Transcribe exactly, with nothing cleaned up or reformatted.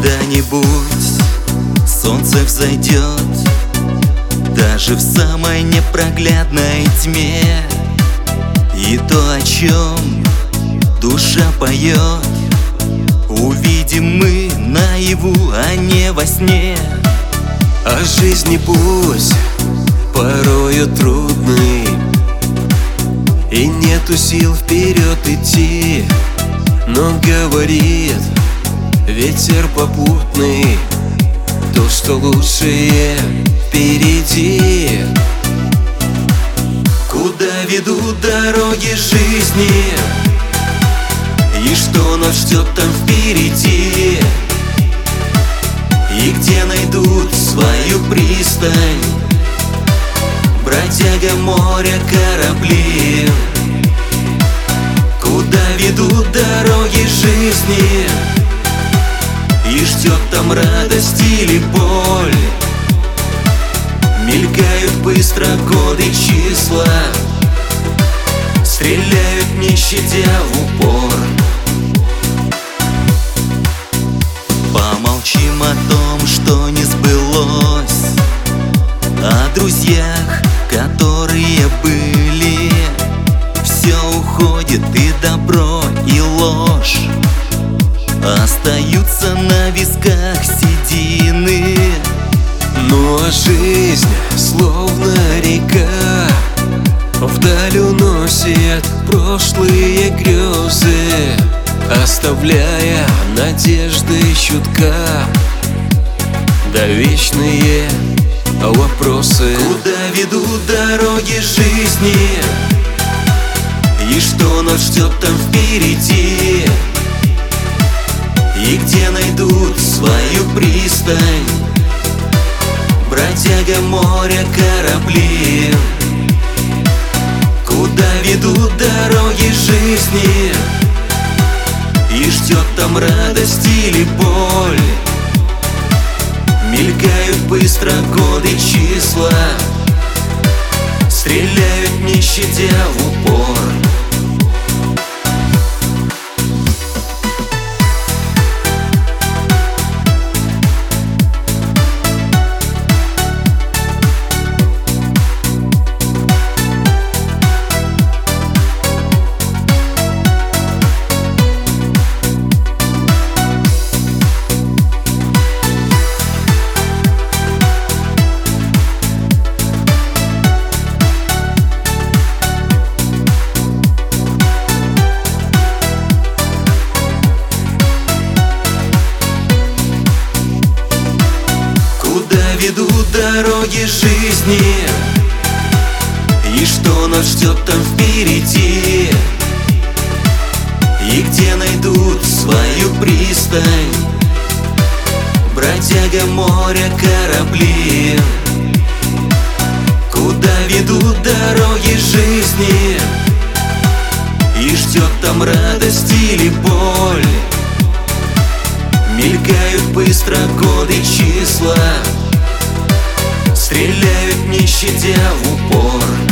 Когда-нибудь солнце взойдет даже в самой непроглядной тьме, и то, о чем душа поет, увидим мы наяву, а не во сне. А жизни путь порою трудный, и нету сил вперед идти, но говорит ветер попутный, то, что лучшее впереди. Куда ведут дороги жизни, и что нас ждет там впереди, и где найдут свою пристань бродяга моря корабли. Куда ведут дороги жизни, и ждет там радость или боль. Мелькают быстро годы числа, стреляют не щадя в упор. Помолчим о том, что не сбылось, о друзьях, которые были. Все уходит, и добро, и ложь, остаются на висках седины. Ну а жизнь, словно река, вдаль уносит прошлые грезы, оставляя надежды чутка, да вечные вопросы. Куда ведут дороги жизни, и что нас ждет там впереди, и где найдут свою пристань бродяга моря корабли. Куда ведут дороги жизни, и ждет там радость или боль. Мелькают быстро годы числа, стреляют не щадя в упор. Ведут дороги жизни, и что нас ждет там впереди, и где найдут свою пристань бродяга моря корабли. Куда ведут дороги жизни, и ждет там радость или боль. Мелькают быстро годы числа, стреляют не щадя в упор.